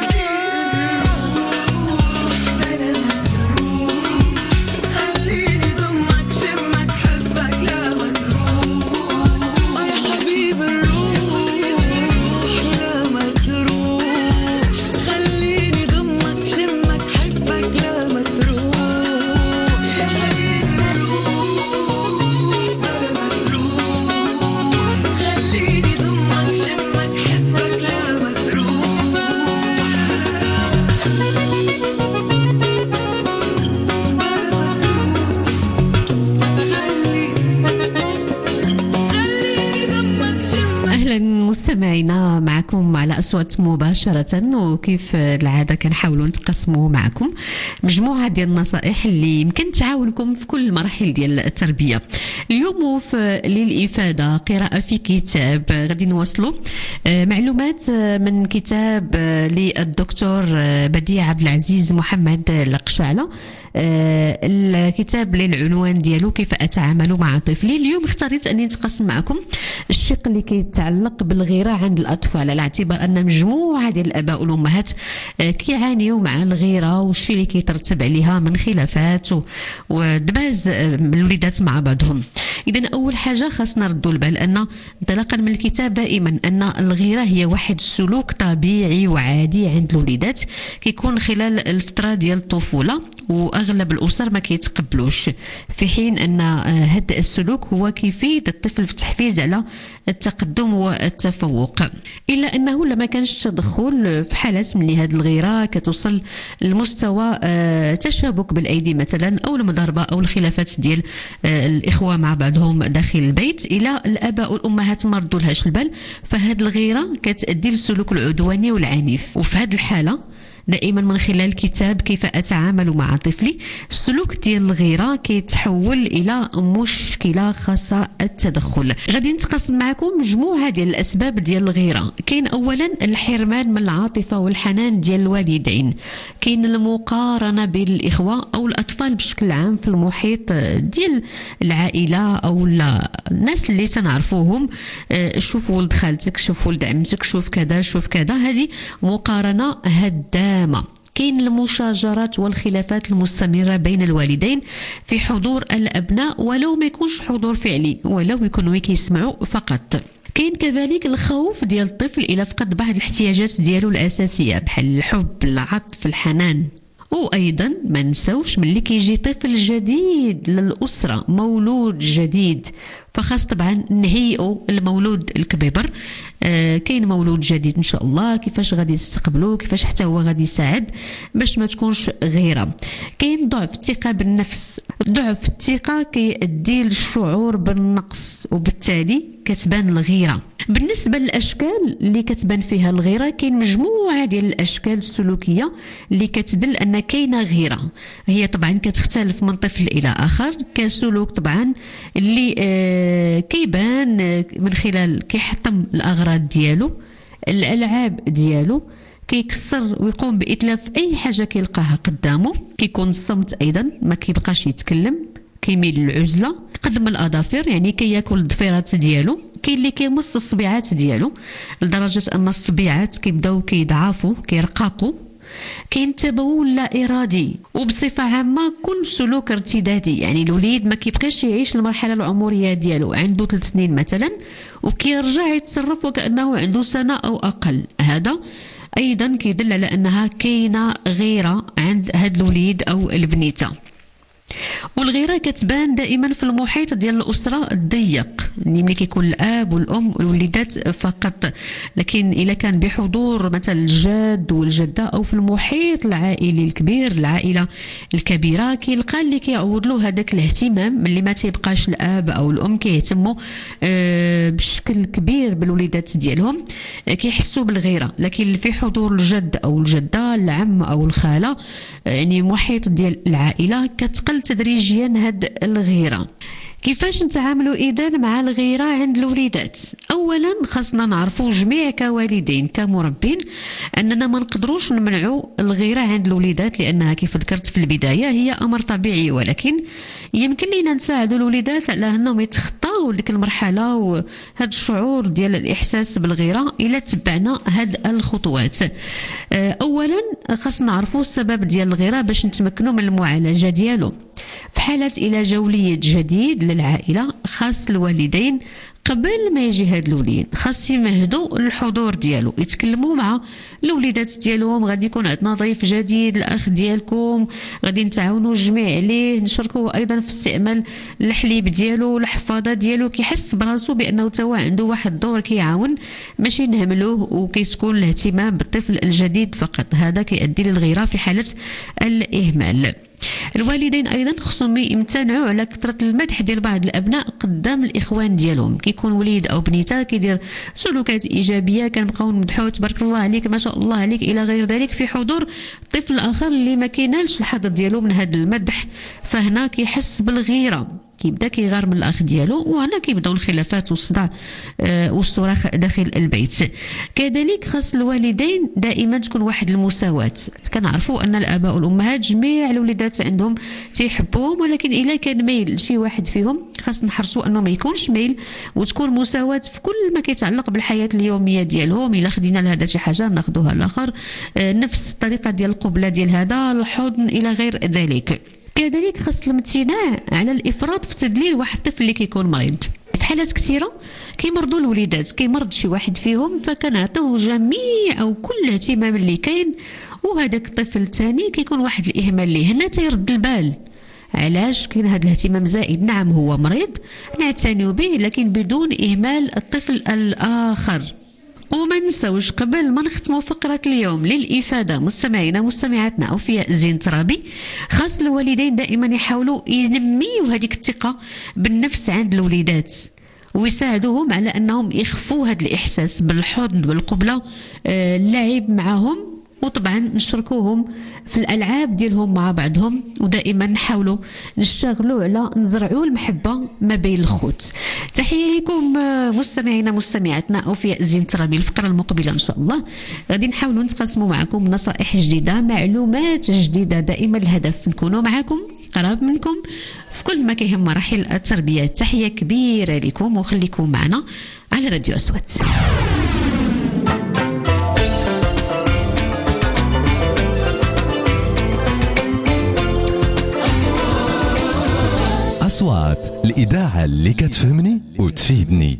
بلا ما تروح خليني ضمك شمك حبك لا ما تروح يا حبيب الروح لا ما تروح خليني ضمك شمك حبك لا ما تروح يا حبيب الروح لا ما تروح خليني ضمك شمك حبك لا ما تروح أهلا مستمعينا معكم على أصوات مباشرة، وكيف العادة كنحاولوا نتقسموا معكم مجموعة ديال النصائح اللي يمكن تعاونكم في كل المراحل ديال التربية. اليوم للإفادة قراءة في كتاب غادي نوصلوا معلومات من كتاب للدكتور بديع عبد العزيز محمد القشعلة. الكتاب للعنوان ديالو كيف أتعامل مع طفلي. اليوم اختاريت أني نتقسم معكم الشق اللي كيتعلق بالغيرة عند الأطفال، على اعتبار أن مجموعة ديال الآباء والأمهات كيعانيوا مع الغيرة والشيء اللي كيترتب عليها من خلافات ودباز الوليدات مع بعضهم. إذن أول حاجة خاصنا نردوا البال أن انطلاقا من الكتاب دائما أن الغيرة هي واحد السلوك طبيعي وعادي عند الوليدات كيكون خلال الفترة ديال الطفولة، وأغلب الأسر ما كيتقبلوش، في حين أن هذا السلوك هو كيفيد الطفل في التحفيز على التقدم والتفوق. إلا أنه لما كانش تدخل في حالات من هذه الغيرة كتوصل لمستوى تشابك بالأيدي مثلا، أو المضاربة أو الخلافات ديال الإخوة مع بعضهم داخل البيت، إلى الآباء والأمهات ما ردوا لهاش البال، فهذه الغيرة كتأدي للسلوك العدواني والعنيف. وفي هذه الحالة دائما من خلال الكتاب كيف أتعامل مع طفلي، السلوك ديال الغيرة كيتحول إلى مشكلة خاصة التدخل. غادي نتقاسم معكم مجموعة ديال الأسباب ديال الغيرة. كاين أولا الحرمان من العاطفة والحنان ديال الوالدين، كاين المقارنة بين الإخوة أو الأطفال بشكل عام في المحيط ديال العائلة أو الناس اللي تنعرفوهم، شوف ولد خالتك، شوف ولد عمتك، شوف كذا شوف كذا، هذه مقارنة هدامة. كاين المشاجرات والخلافات المستمرة بين الوالدين في حضور الأبناء، ولو ما يكونش حضور فعلي، ولو يكونوا كيسمعوا فقط. كاين كذلك الخوف ديال الطفل إلى فقد بعض الاحتياجات ديالو الأساسية بحال الحب، العطف، الحنان. وأيضا ما نساوش ملي كيجي طفل جديد للأسرة، مولود جديد، فخاص طبعا نهيئوا المولود الكبيبر. كاين مولود جديد ان شاء الله، كيفاش غادي تستقبلوه، كيفاش حتى هو غادي يساعد باش ما تكونش غيره. كاين ضعف الثقه بالنفس، ضعف الثقه كيؤدي للشعور بالنقص، وبالتالي كتبان الغيره. بالنسبه للاشكال اللي كتبان فيها الغيره، كاين مجموعه ديال الاشكال السلوكيه اللي كتدل ان كاينه غيره. هي طبعا كتختلف من طفل الى اخر. كسلوك طبعا اللي كيبان من خلال كيحطم الأغراض ديالو، الالعاب ديالو، كيكسر ويقوم باتلاف اي حاجه كيلقاها قدامه، كيكون الصمت ايضا، ما كيبقاش يتكلم، كيميل للعزله، قدم الاظافر يعني كياكل الضفيرات ديالو. كاين اللي كيمص الصبيعات ديالو لدرجه ان الصبيعات كيبداو كيضعفوا كيرقاقوا. كاين التبول لا ارادي، وبصفه عامه كل سلوك ارتدادي، يعني الوليد ما كيبقاش يعيش المرحله العمريه ديالو، عنده 3 سنين مثلا وكيرجع يتصرف وكانه عنده سنه او اقل. هذا ايضا كيدل على انها كاينه غيره عند هاد الوليد او البنيته. والغيره كتبان دائما في المحيط ديال الاسره الضيق، يعني ملي كيكون الاب والام والوليدات فقط، لكن الا كان بحضور مثلا الجد والجده او في المحيط العائلي الكبير، العائله الكبيره، كيلقى اللي كيعوض له هذاك الاهتمام اللي ما تيبقاش الاب او الام كيهتموا بشكل كبير بالوليدات ديالهم، كيحسوا بالغيره. لكن في حضور الجد او الجده، العم او الخاله، يعني محيط ديال العائله، كتقل تدريجيا هاد الغيره. كيفاش نتعاملوا إذن مع الغيرة عند الوليدات؟ أولا خاصنا نعرفوا جميع كوالدين كمربين أننا ما نقدروش نمنعوا الغيرة عند الوليدات، لأنها كيف ذكرت في البداية هي أمر طبيعي، ولكن يمكن لنا نساعدوا الوليدات على أنهم يتخطاو ديك المرحلة وهذا الشعور ديال الإحساس بالغيرة إلا تبعنا هاد الخطوات. أولا خاصنا نعرفوا السبب ديال الغيرة باش نتمكنوا من المعالجة ديالو. في حالة إلى جولية جديد للعائلة، خاص الوالدين قبل ما يجي هاد الوليد خاص يمهدوا الحضور ديالو، يتكلموا مع الوليدات ديالهم. غادي يكون عندنا ضيف جديد، الاخ ديالكم، غادي نتعاونوا الجميع عليه، نشاركوه ايضا في استعمال الحليب ديالو، الحفاضه ديالو، كيحس براسو بانه توا عنده واحد الدور كيعاون، ماشي نهملوه وكيسكن الاهتمام بالطفل الجديد فقط. هذا كيؤدي للغيره في حاله الاهمال. الوالدين ايضا خصهم يمتنعوا على كثره المدح ديال بعض الابناء قدام الاخوان ديالهم. كيكون وليد او بنيته كيدير سلوكات ايجابيه، كنبقاو نمدحوه تبارك الله عليك ما شاء الله عليك الى غير ذلك، في حضور طفل اخر اللي ما كينالش الحظ ديالو من هذا المدح، فهنا كيحس بالغيره، كيبدا كيغار من الاخ ديالو، وهنا كيبداو الخلافات والصداع والصراخ داخل البيت. كذلك خاص الوالدين دائما تكون واحد المساواه. كنعرفوا ان الاباء والامهات جميع الوليدات عندهم تيحبوهم، ولكن الا كان ميل شي واحد فيهم خاص نحرصوا انه ما يكونش ميل، وتكون مساواه في كل ما كيتعلق بالحياه اليوميه ديالهم. الا خدينا لهذا شي حاجه ناخذوها الاخر، نفس الطريقه ديال القبله ديال هذا، الحضن الى غير ذلك. كذلك خاص الامتناع على الافراط في تدليل واحد الطفل اللي كيكون مريض. في حالات كثيره كيمرضوا الوليدات، كيمرض شي واحد فيهم فكنعطيوه جميع او كل الاهتمام اللي كاين، وهذاك الطفل الثاني كيكون واحد الاهمال ليه. هنا تيرد البال، علاش كاين هذا الاهتمام زائد؟ نعم هو مريض، نعتنيو به لكن بدون اهمال الطفل الاخر. وما نساوش قبل ما نختموا فقرة اليوم للإفادة مستمعينا مستمعاتنا أوفياء زين ترابي، خاص الوالدين دائما يحاولوا ينميوا هذيك الثقة بالنفس عند الوليدات، ويساعدوهم على أنهم يخفوا هذا الإحساس بالحضن بالقبلة، اللعب معهم، وطبعا نشاركوهم في الألعاب ديالهم مع بعضهم، ودائما نحاولوا نشتغلوا على نزرعوا المحبة ما بين الخوت. تحية لكم مستمعينا مستمعاتنا أوفياء زين ترابي. الفقرة المقبلة إن شاء الله غادي نحاولوا نتقاسموا معكم نصائح جديدة، معلومات جديدة، دائما الهدف نكونوا معكم قراب منكم في كل ما كيهم مراحل التربية. تحية كبيرة لكم وخليكم معنا على راديو أصوات. أصوات، الإذاعة اللي كتفهمني وتفيدني.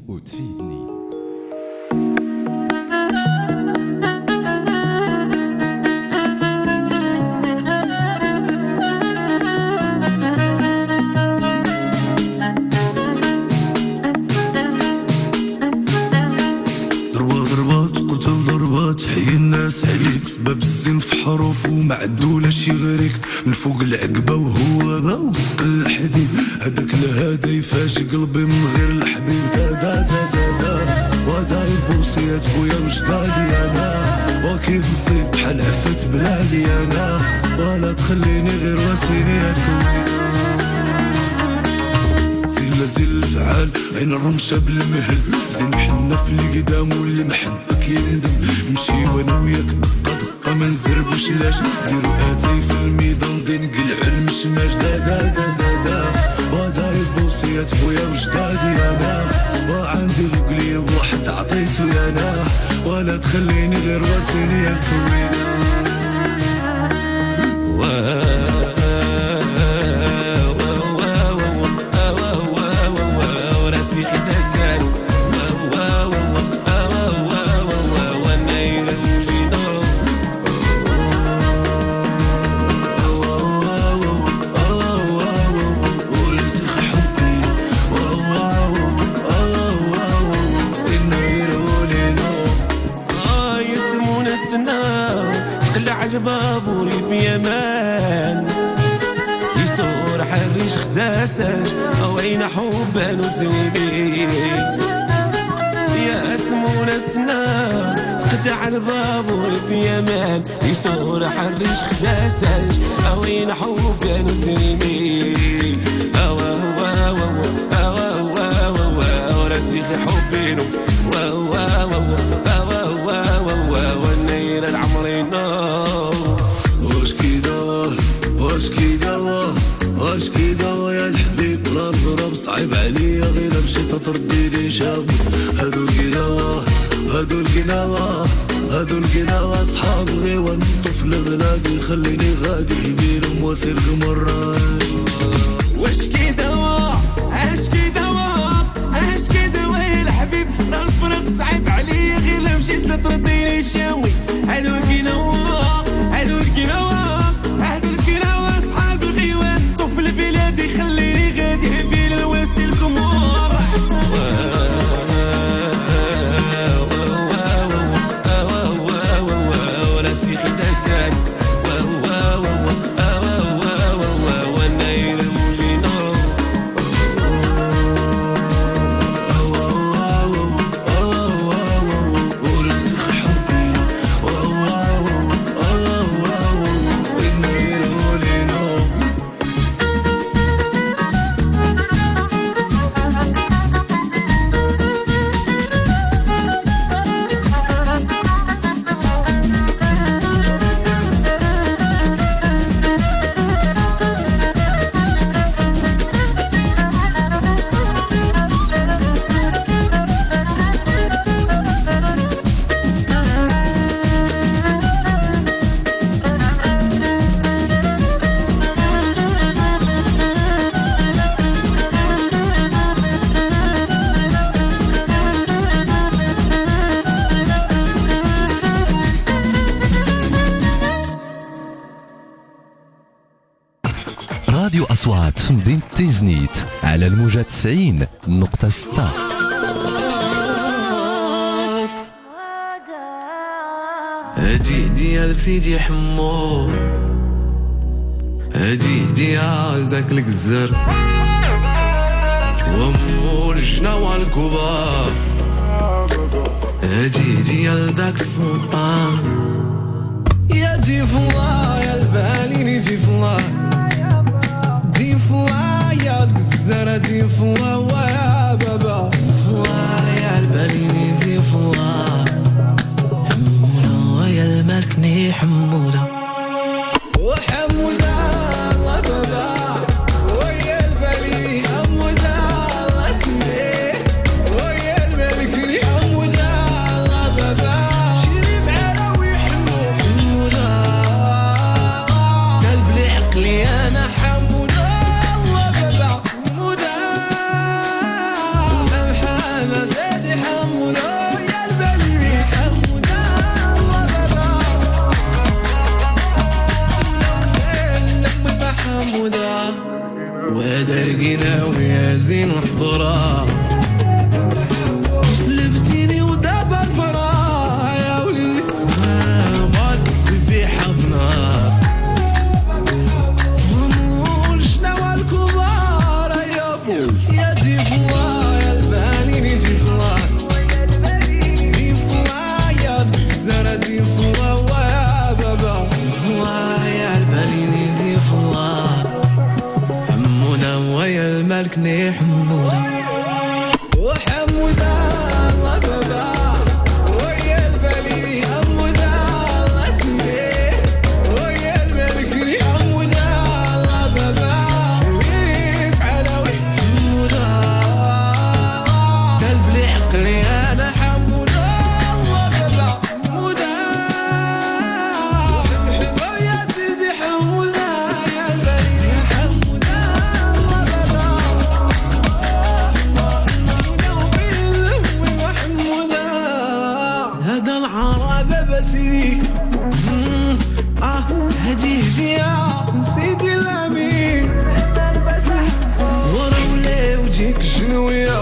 حي الناس عليك سبب الزين في حروف وما عدولا شي غيرك من فوق العقبة وهو باوسق الحديد. هداك لهذا يفاجئ قلبي من غير الحبيب. دا دا دا دا دا وداير بوصيات بويا وجدادي انا، وكيف نصيب بحال عفت بلادي انا، ولا تخليني غير واسيني هالكوينة. زين الفعال عين الرمشة بالمهل، زين حنا في اللي قدام واللي محبك يندم لاش ديرو اتاي في الميدان دين قلع المشماش دا دا دا دا دا وداير بوصيات خويا وجدادي انا وعندي القليب واحد عطيته يا انا ولا تخليني غير واسيني الكوينه وراسي خداسان بابوري بيمان يسور حريش خداساج وين حبان وتنبي يا اسمونا السنان تقطع البابوري بيمان يسور حريش خداساج وين حبان وتنبي وراسي حبينو والنيل العمرين واش كي دوا يا الحبيب راب صعيب عليا غير مشيت تردي لي شاب هادو القناوة صحاب غيوان طفل بلادي خليني غادي يبيرهم وسير قمران واش كي دوا يا الحبيب راه الفرق صعيب عليا غير مشيت تردي لي شاوي هادو القناوة صحاب غيوان طفل بلادي خليني غادي يبير الواسي القمر وراسي خداسان والنيل موجينو ورزق حبينو والنيل ولينو راديو أصوات في مدينة تيزنيت على الموجة 90.6. هدي ديال سيدي حمو هدي ديال داك الجزر ومول الجناوة الكبار هدي ديال داك السلطان يا ديف الله يا الباليني ديف الله ديف الله يا الجزر ديف الله ويا بابا ديف الله يا الباليني ديف الله حمونا ويا المركني حمونا وحمونا الله بابا ويا الباليني حمونا الله سنيه ويا المركني حمونا الله بابا شريف عراوي حمونا سلب لي عقلي انا حمونا الله بابا حمونا محمد زادي حمونا يا الباليني حمونا الله بابا لما حمونا ودرقنا ويا زين وحضرا سلبتيني ودابا البرا يا وليدي غاد بحضنا ومول شناوى الكبار يا ديف الله يا الباليني ديف الله ديف الله يا الجزارة ديف الله ويا بابا ديف الله يا الباليني ديف الله حمونا ويا الملكني حمونا وحمونا الله بابا ويا الباليني حمونا الله سنيه العربة بسيدي هدي يا سيدي الأمين ورا ولا وجهك الجنوية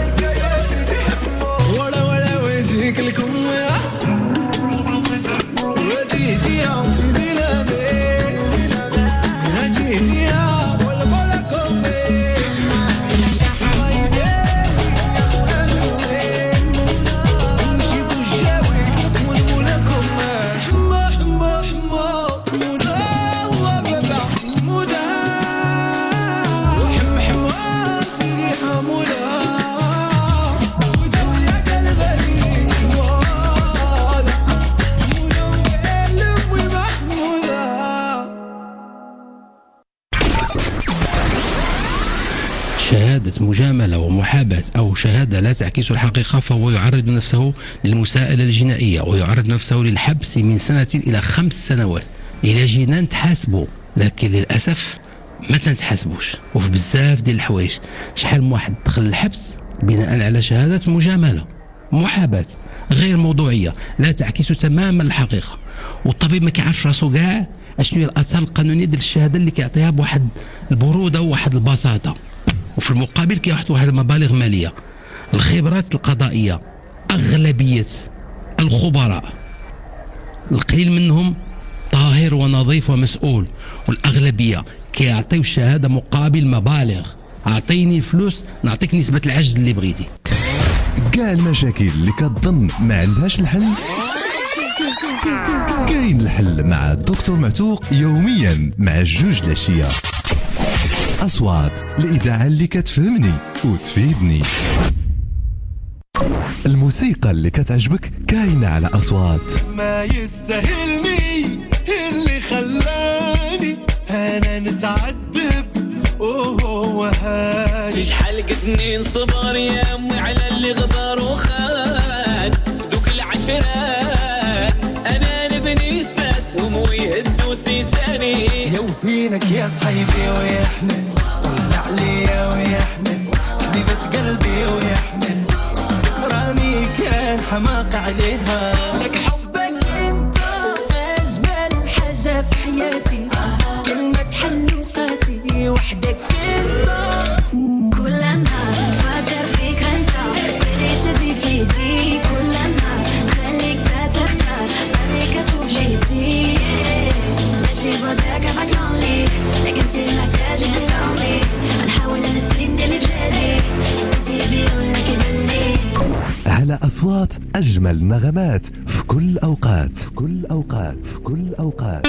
ولا وجهك الكمية هدي يا سيدي الأمين هدي يا شهادة مجاملة ومحاباة أو شهادة لا تعكس الحقيقة فهو يعرض نفسه للمساءلة الجنائية ويعرض نفسه للحبس من 1 إلى 5 سنوات. إلى جينا نتحاسبوا لكن للأسف ما تنتحاسبوش، وفي بزاف ديال الحوايج شحال من واحد دخل الحبس بناء على شهادة مجاملة محاباة غير موضوعية لا تعكس تماما الحقيقة، والطبيب ما كيعرفش راسو كاع اشنو هي الاثار القانونيه ديال الشهاده اللي كيعطيها بواحد البروده وواحد البساطه، وفي المقابل كياخذ واحد المبالغ ماليه. الخبرات القضائيه اغلبيه الخبراء القليل منهم طاهر ونظيف ومسؤول، والاغلبيه كيعطيو الشهاده مقابل مبالغ. اعطيني الفلوس نعطيك نسبه العجز اللي بغيتي. كاع المشاكل اللي كتظن ما عندهاش الحل كاين الحل مع الدكتور معتوق يوميا مع 2 العشيه. اصوات الاذاعه اللي كتفهمني وتفيدني. الموسيقى اللي كتعجبك كاينه على اصوات. ما يستاهلني اللي خلاني انا نتعذب وهو هاني. شحال قدني نصبر يا امي على اللي غدر وخان في دوك العشرات. انا نبني ساسهم ويهدوا سيساني. يا وفينك يا صحيبي ويحمل ولا عليا ويحمل حبيبة قلبي ويحمل راني كان حماق عليها. لك حبك انت اجمل حاجة في حياتي. كلمة حلوقاتي وحدك انت. كل نهار فكر فيك انت اللي تبي في يدي. كل نهار خليك تختار عليك تشوف جيتي. ماشي بوداك فتلون لي لكن انت محتاجة تسمعني. نحاول نسلي ندير بجالي حسيتي بيقول لك يبلي. على أصوات أجمل نغمات في كل أوقات في كل أوقات في كل أوقات.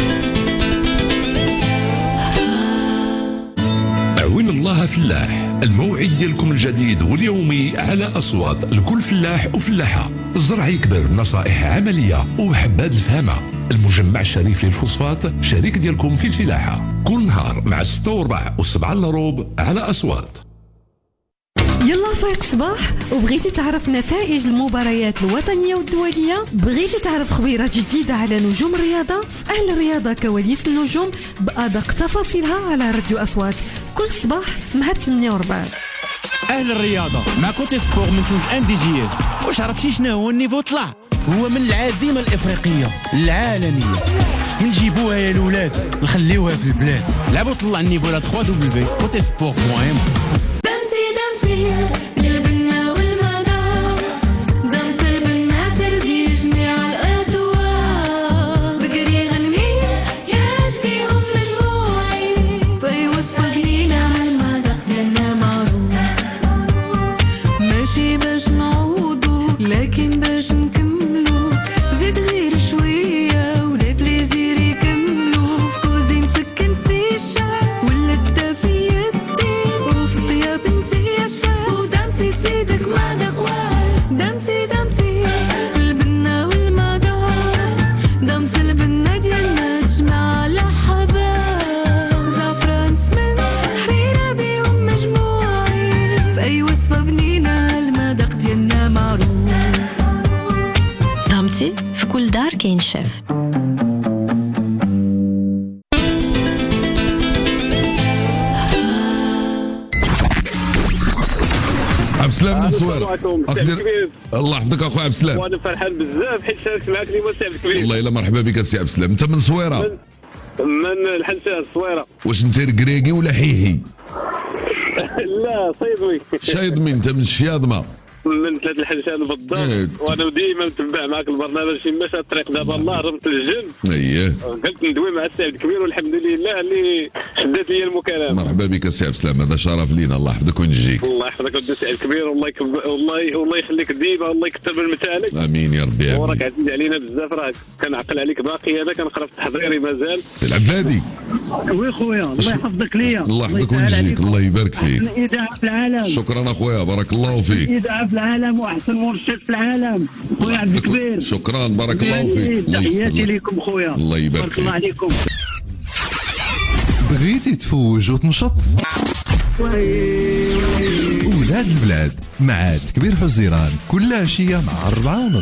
عوين الله فلاح، الموعد ديالكم الجديد واليومي على أصوات لكل فلاح وفلاحة. الزرع يكبر بنصائح عملية وبحبات الفهامة. المجمع الشريف للفوسفات شريك ديالكم في الفلاحة كل نهار مع 6:15 و7:15 على أصوات. يلا فايق صباح وبغيتي تعرف نتائج المباريات الوطنية والدولية. بغيتي تعرف خبيرات جديدة على نجوم الرياضة. في أهل الرياضة كواليس النجوم بأدق تفاصيلها على راديو أصوات كل صباح مع 8:15. أهل الرياضة مع كوتي سبور منتوج MDGS. واش عرفتي شنو هو النيفو طلع؟ هو من العزيمة الإفريقية العالمية. نجيبوها يا الولاد نخليوها في البلاد. لعبوا طلع النيفو لا 3w.cotesport.m. للبنا والمدار دمت البنا ترضي جميع الأدوار. بقري غنمي جاج بيهم مجموعي في وصفة بنينة المذاق ديالنا معروف. ماشي باش نعوضو لكن باش نكملو. زيد غير شوية ولا بليزير يكملو. في كوزينتك انتي الشاف ولا الدافي يدي وفي الطياب انتي ودمتي تزيدك ما دقوال. دمتي البنا والمدار. دمت البنا ديالنا تجمع على حباب. زعفران سمن حريرة بيهم مجموعي في أي وصفة بنينة المذاق ديالنا معروف. دمتي في كل دار كاين شيف. السلام من صويره. الكبير. الله يحفظك اخويا عبد السلام. وانا فرحان بزاف حيت شاركت معك اليوم السي عبد الكبير. والله الا مرحبا بك السي عبد السلام. انت من صويره؟ من الحنسه الصويره. واش انت ركراكي ولا حيحي؟ لا صيدوي. شايضمي. انت من الشياضمه؟ من ثلاث الحنشان بالضبط. وانا ديما متبع معك البرنامج فين مشى الطريق دابا الله رمت للجن. اييه قلت ندوي مع السي عبد الكبير والحمد لله اللي شدات لي المكالمه. مرحبا بك السي عبد السلام، هذا شرف لينا. الله يحفظك ونجيك. الله يحفظك ودي السي عبد الكبير. والله يخليك ديما، الله يكثر من متاعك. امين يا ربي. وراك عزيز علينا بزاف، راك كنعقل عليك باقي. انا كنقرا في التحضيري مازال. سي العبادي. وي خويا الله يحفظك ليا. الله يحفظك ونجيك. الله يبارك فيك. احسن اذاعه في العالم. شكرا اخويا، بارك الله فيك. اذاعه في العالم واحسن مرشد في العالم خويا عبد الكبير. شكرا بارك الله فيك. تحياتي لكم خويا. الله يبارك فيك. الله عليكم. بغيتي تفوج وتنشط؟ ولاد البلاد مع كبير حزيران كل عشيه مع 4:30.